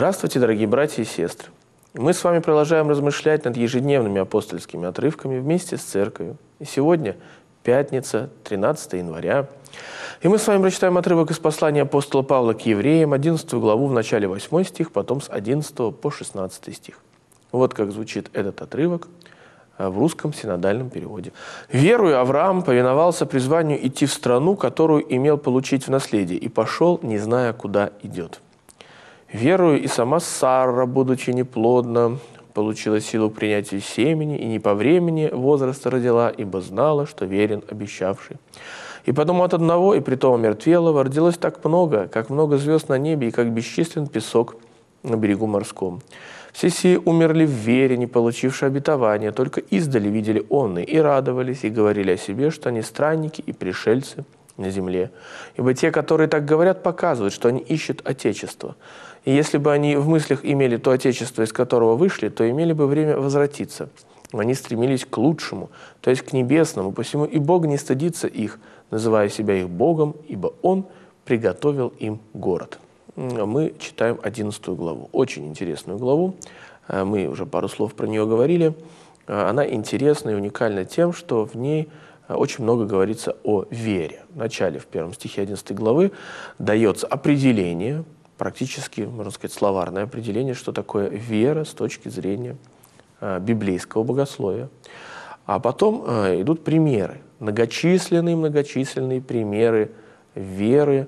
Здравствуйте, дорогие братья и сестры! Мы с вами продолжаем размышлять над ежедневными апостольскими отрывками вместе с Церковью. И сегодня пятница, 13 января. И мы с вами прочитаем отрывок из послания апостола Павла к евреям, 11 главу, в начале 8 стих, потом с 11 по 16 стих. Вот как звучит этот отрывок в русском синодальном переводе. «Веруя, Авраам повиновался призванию идти в страну, которую имел получить в наследие, и пошел, не зная, куда идет. Верую, и сама Сара, будучи неплодна, получила силу к принятию семени, и не по времени возраста родила, ибо знала, что верен обещавший. И потому от одного, и притом омертвелого, родилось так много, как много звезд на небе, и как бесчислен песок на берегу морском. Все сии умерли в вере, не получивши обетования, только издали видели онны, и радовались, и говорили о себе, что они странники и пришельцы на земле. Ибо те, которые так говорят, показывают, что они ищут Отечество. И если бы они в мыслях имели то Отечество, из которого вышли, то имели бы время возвратиться. Они стремились к лучшему, то есть к небесному, посему и Бог не стыдится их, называя себя их Богом, ибо Он приготовил им город». Мы читаем 11 главу, очень интересную главу, мы уже пару слов про нее говорили. Она интересна и уникальна тем, что в ней очень много говорится о вере. В начале, в первом стихе 11 главы, дается определение, практически, можно сказать, словарное определение, что такое вера с точки зрения библейского богословия. А потом идут примеры, многочисленные примеры веры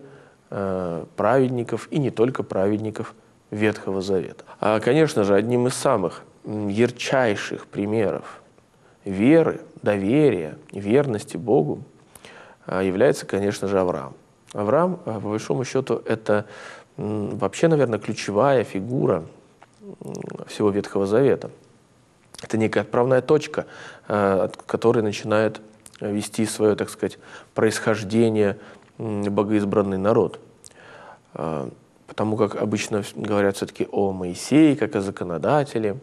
праведников и не только праведников Ветхого Завета. Конечно же, одним из самых ярчайших примеров веры, доверия, верности Богу является, конечно же, Авраам. Авраам, по большому счету, это вообще, наверное, ключевая фигура всего Ветхого Завета. Это некая отправная точка, от которой начинает вести свое, так сказать, происхождение богоизбранный народ. Потому как обычно говорят все-таки о Моисее, как о законодателе,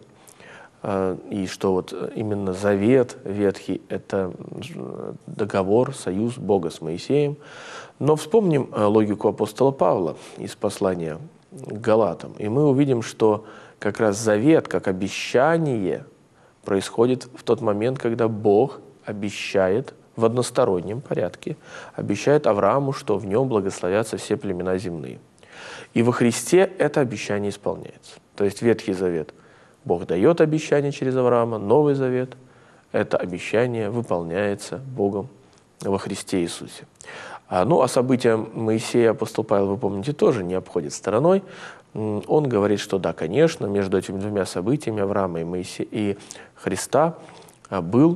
и что вот именно завет ветхий – это договор, союз Бога с Моисеем. Но вспомним логику апостола Павла из послания к Галатам, и мы увидим, что как раз завет, как обещание, происходит в тот момент, когда Бог обещает в одностороннем порядке, обещает Аврааму, что в нем благословятся все племена земные. И во Христе это обещание исполняется. То есть Ветхий Завет Бог дает обещание через Авраама, Новый Завет это обещание выполняется Богом во Христе Иисусе. А события Моисея апостол Павел, вы помните, тоже не обходит стороной. Он говорит, что да, конечно, между этими двумя событиями Авраама и Моисея и Христа был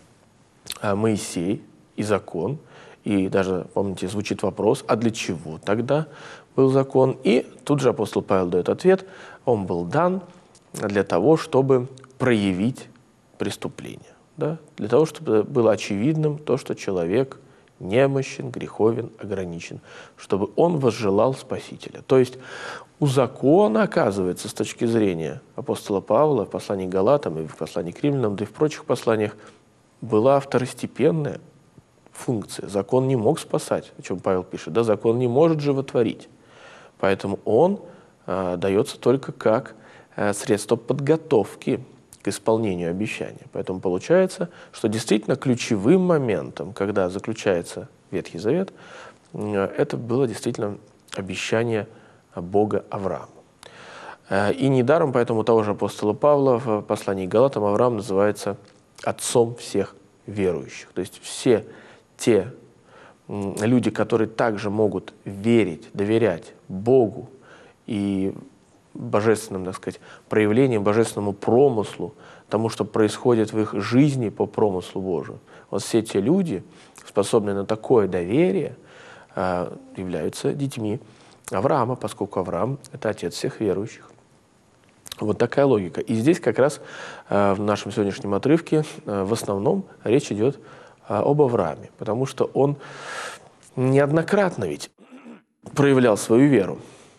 Моисей и закон, и даже, помните, звучит вопрос, а для чего тогда был закон? И тут же апостол Павел дает ответ, он был дан для того, чтобы проявить преступление, да? Для того, чтобы было очевидным то, что человек немощен, греховен, ограничен, чтобы он возжелал Спасителя. То есть у закона, оказывается, с точки зрения апостола Павла в послании к Галатам и в послании к Римлянам, да и в прочих посланиях, была второстепенная функция. Закон не мог спасать, о чем Павел пишет. Да, закон не может животворить. Поэтому он дается только как средство подготовки к исполнению обещания. Поэтому получается, что действительно ключевым моментом, когда заключается Ветхий Завет, это было действительно обещание Бога Аврааму. И недаром поэтому того же апостола Павла в послании к Галатам Авраам называется отцом всех верующих. То есть все те люди, которые также могут верить, доверять Богу и божественным, так сказать, проявлениям, божественному промыслу, тому, что происходит в их жизни по промыслу Божию. Вот все те люди, способные на такое доверие, являются детьми Авраама, поскольку Авраам – это отец всех верующих. Вот такая логика. И здесь как раз в нашем сегодняшнем отрывке в основном речь идет об Аврааме, потому что он неоднократно ведь проявлял свою веру.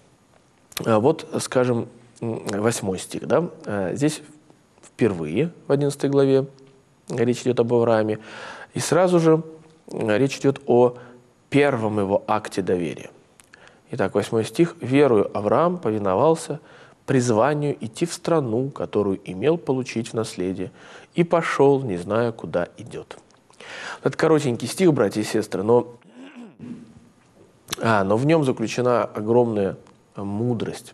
Вот, скажем, 8 стих. Да? Здесь впервые в 11 главе речь идет об Аврааме. И сразу же речь идет о первом его акте доверия. Итак, 8 стих. «Верою Авраам повиновался призванию идти в страну, которую имел получить в наследие, и пошел, не зная, куда идет». Это коротенький стих, братья и сестры, но в нем заключена огромная мудрость.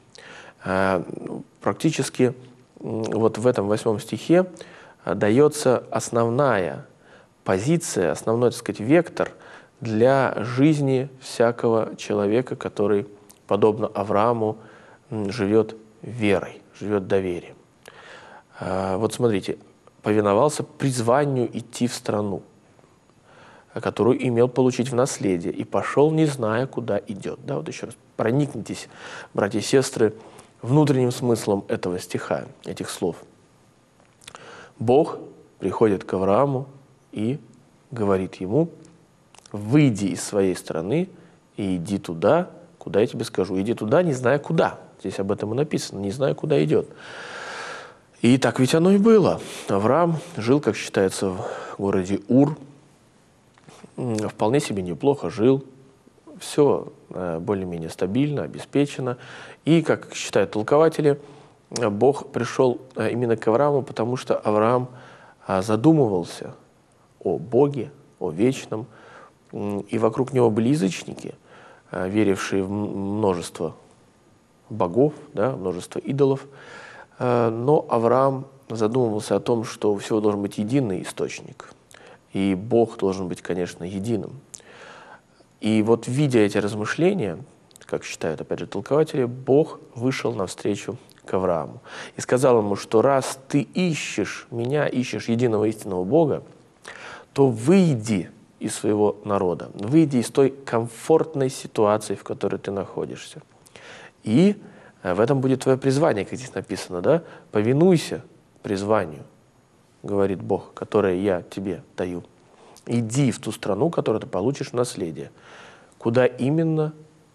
Практически вот в этом 8 стихе дается основная позиция, основной, так сказать, вектор для жизни всякого человека, который, подобно Аврааму, живет верой, живет доверием. Вот смотрите, повиновался призванию идти в страну, которую имел получить в наследие, и пошел, не зная, куда идет. Да, вот еще раз, проникнитесь, братья и сестры, внутренним смыслом этого стиха, этих слов. Бог приходит к Аврааму и говорит ему: «Выйди из своей страны и иди туда, куда я тебе скажу». Иди туда, не зная куда. Здесь об этом и написано, не зная, куда идет. И так ведь оно и было. Авраам жил, как считается, в городе Ур, вполне себе неплохо жил, все более-менее стабильно, обеспечено. И, как считают толкователи, Бог пришел именно к Аврааму, потому что Авраам задумывался о Боге, о вечном, и вокруг него были язычники, верившие в множество богов, да, множество идолов. Но Авраам задумывался о том, что у всего должен быть единый источник, и Бог должен быть, конечно, единым. И вот, видя эти размышления, как считают, опять же, толкователи, Бог вышел навстречу к Аврааму и сказал ему, что раз ты ищешь меня, ищешь единого истинного Бога, то выйди из своего народа, выйди из той комфортной ситуации, в которой ты находишься. И в этом будет твое призвание, как здесь написано, да? «Повинуйся призванию, говорит Бог, которое я тебе даю. Иди в ту страну, которую ты получишь в наследие». Куда именно,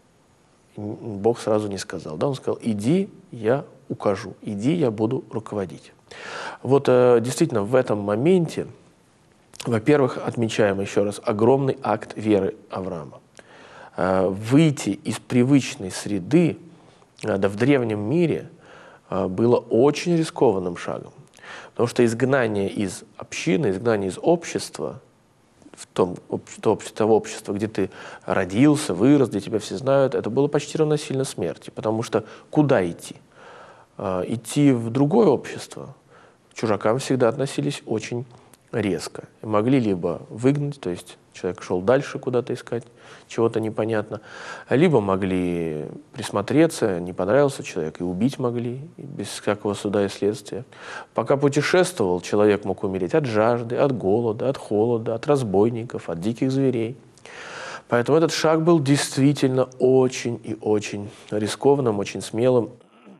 Бог сразу не сказал. Да? Он сказал: «Иди, я укажу, иди, я буду руководить». Вот действительно в этом моменте, во-первых, отмечаем еще раз огромный акт веры Авраама. Выйти из привычной среды, да, в древнем мире было очень рискованным шагом. Потому что изгнание из общины, изгнание из общества, того общества, где ты родился, вырос, где тебя все знают, это было почти равносильно смерти. Потому что куда идти? Идти в другое общество к чужакам всегда относились очень резко. И могли либо выгнать, то есть человек шел дальше куда-то искать чего-то непонятно, либо могли присмотреться, не понравился человек, и убить могли, без всякого суда и следствия. Пока путешествовал, человек мог умереть от жажды, от голода, от холода, от разбойников, от диких зверей. Поэтому этот шаг был действительно очень и очень рискованным, очень смелым.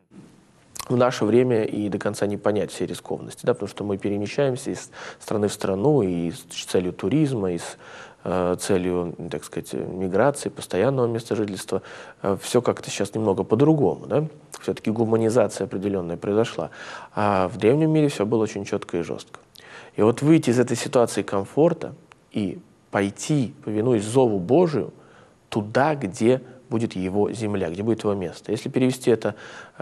В наше время и до конца не понять все рискованности, да, потому что мы перемещаемся из страны в страну и с целью туризма, и с целью, так сказать, миграции, постоянного места жительства. Все как-то сейчас немного по-другому, да? Все-таки гуманизация определенная произошла. А в древнем мире все было очень четко и жестко. И вот выйти из этой ситуации комфорта и пойти, повинуясь зову Божию, туда, где будет его земля, где будет его место. Если перевести это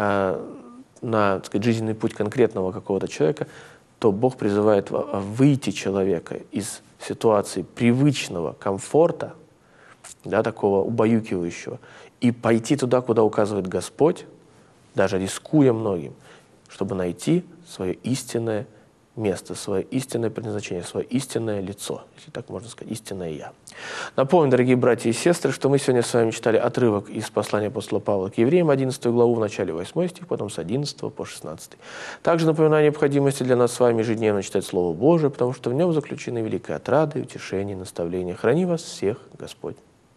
на, так сказать, жизненный путь конкретного какого-то человека, то Бог призывает выйти человека из ситуации привычного комфорта, да, такого убаюкивающего, и пойти туда, куда указывает Господь, даже рискуя многим, чтобы найти свое истинное место, свое истинное предназначение, свое истинное лицо, если так можно сказать, истинное «я». Напомню, дорогие братья и сестры, что мы сегодня с вами читали отрывок из послания апостола Павла к евреям, 11 главу, в начале 8 стих, потом с 11 по 16. Также напоминаю о необходимости для нас с вами ежедневно читать Слово Божие, потому что в нем заключены великая отрада, утешение, наставление. Храни вас всех Господь.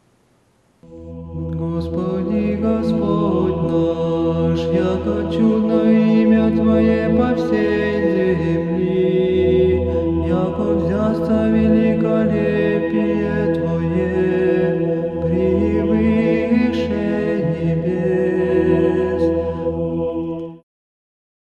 Господи, Господь наш, яко чудно имя Твое по всей